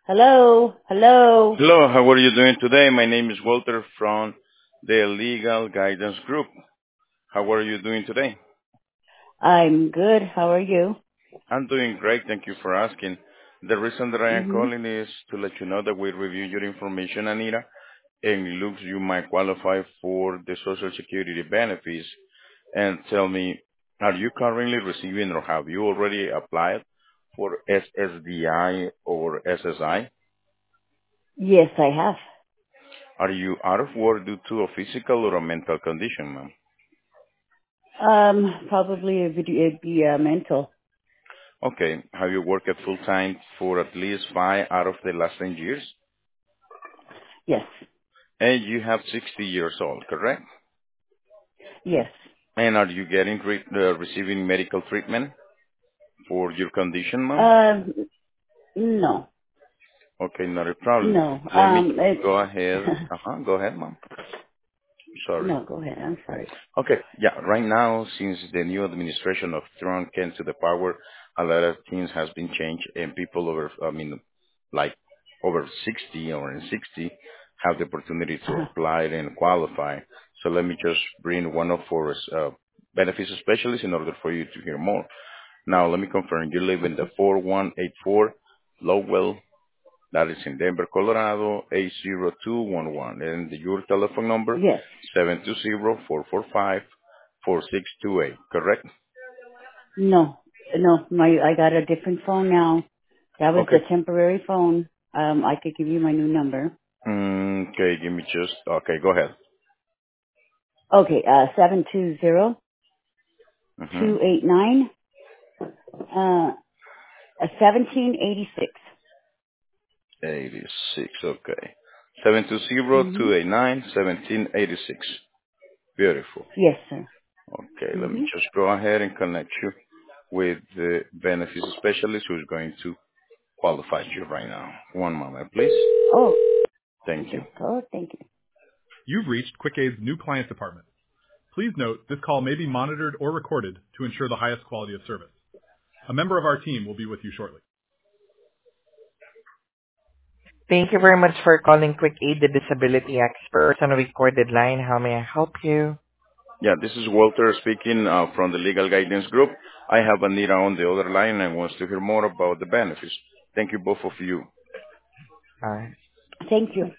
Hello, hello. Hello, how are you doing today? My name is Walter from the Legal Guidance Group. How are you doing today? I'm good. How are you? I'm doing great, thank you for asking. The reason that I am Mhm. calling is to let you know that we reviewed your information, Anita, and it looks you might qualify for the Social Security benefits. And tell me, are you currently receiving or have you already applied for SSDI or SSI? Yes, I have. Are you out of work due to a physical or a mental condition, ma'am? Probably it'd be mental. Okay. Have you worked full time for at least 5 out of the last 10 years? Yes, And you have 60 years old, correct? yes. And are you getting receiving medical treatment for your condition, ma'am? Um, no, Okay, not a problem. no. Let me It's go ahead. Go ahead, ma'am. Sorry. no. Go ahead. I'm sorry. Okay. Yeah. Right now, since the new administration of Trump came to the power, a lot of things has been changed, and people like over 60 or in 60 have the opportunity to Uh-huh. apply and qualify. So let me just bring one of our benefits specialists in order for you to hear more. Now, let me confirm. You live in the 4184 Lowell, that is in Denver, Colorado, 80211. And your telephone number, Yes. 720-445-4628, correct? No, no. I got a different phone now. That was Okay. the temporary phone. I could give you my new number. Okay, give me just, okay, go ahead. Okay. 720 Mm-hmm. 289 1786. 86, okay. Mhm. 720-289-1786. Beautiful. Yes, sir. Okay, let me Mhm. just go ahead and connect you with the benefits specialist who's going to qualify you right now. One moment, please. Oh, Thank you. okay. Oh, thank you. You've reached QuickAid's new client department. Please note this call may be monitored or recorded to ensure the highest quality of service. A member of our team will be with you shortly. Thank you very much for calling Quick Aid, the disability expert on a recorded line. How may I help you? Yeah, this is Walter speaking from the Legal Guidance Group. I have Anita on the other line and wants to hear more about the benefits. Thank you, both of you. Thank you.